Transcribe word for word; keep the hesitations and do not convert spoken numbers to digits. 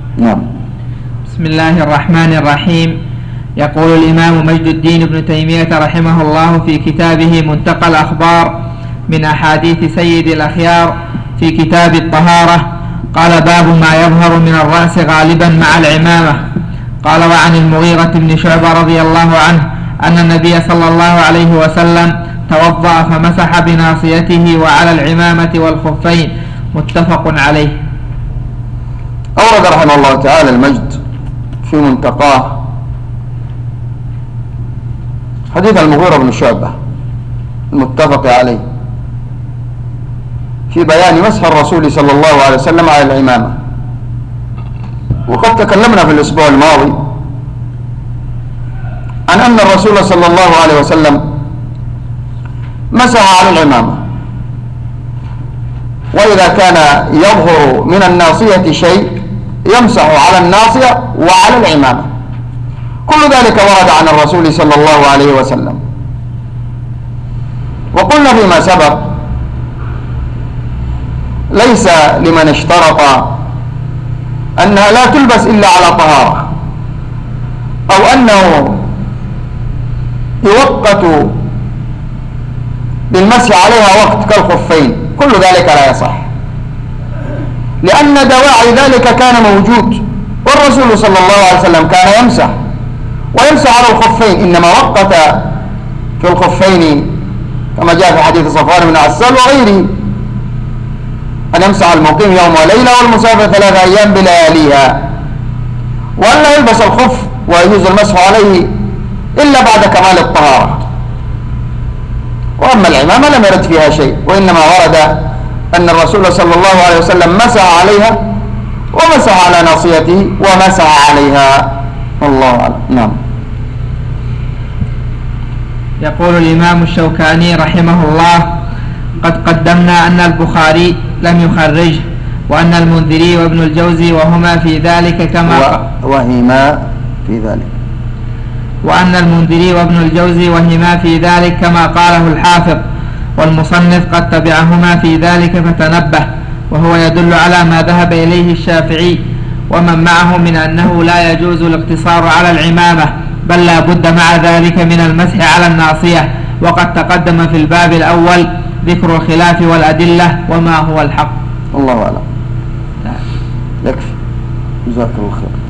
نعم. بسم الله الرحمن الرحيم. يقول الإمام مجد الدين ابن تيمية رحمه الله في كتابه منتقى الأخبار من أحاديث سيد الأخيار في كتاب الطهارة، قال: باب ما يظهر من الرأس غالبا مع العمامة. قال: وعن المغيرة بن شعبة رضي الله عنه أن النبي صلى الله عليه وسلم توضأ فمسح بناصيته وعلى العمامة والخفين، متفق عليه. أورد رحمه الله تعالى المجد في منتقاه حديث المغيرة بن شعبة المتفق عليه في بيان مسح الرسول صلى الله عليه وسلم على العمامة. وقد تكلمنا في الأسبوع الماضي عن أن الرسول صلى الله عليه وسلم مسح على العمامة، وإذا كان يظهر من الناصية شيء يمسح على الناصية وعلى العمامة. كل ذلك ورد عن الرسول صلى الله عليه وسلم. وقلنا فيما سبق ليس لمن اشترط أنها لا تلبس إلا على طهارة، أو أنه يوقت للمسح عليها وقت كالخفين، كل ذلك لا يصح، لأن دواعي ذلك كان موجود، والرسول صلى الله عليه وسلم كان يمسح ويمسح على الخفين، إنما وقت في الخفين كما جاء في حديث صفوان بن عسال وغيره أن يمسح المقيم يوم وليلة والمسافر ثلاثة أيام بلياليها، وأن لا يلبس الخف ويجوز المسح عليه إلا بعد كمال الطهارة. وأما العمامة لم يرد فيها شيء، وإنما ورد أن الرسول صلى الله عليه وسلم مسح عليها ومسح على ناصيته ومسح عليها، والله أعلم. نعم. يقول الإمام الشوكاني رحمه الله: قد قدمنا أن البخاري لم يخرجه، وأن المنذري وابن الجوزي وهما في ذلك كما وهما في ذلك وأن المنذري وابن الجوزي وهما في ذلك كما قاله الحافظ، والمصنف قد تبعهما في ذلك فتنبه، وهو يدل على ما ذهب إليه الشافعي ومن معه من أنه لا يجوز الاقتصار على العمامة، بل لا بد مع ذلك من المسح على الناصية. وقد تقدم في الباب الأول ذكر الخلاف والأدلة وما هو الحق. الله أعلم. يكفي. جزاك الله خير.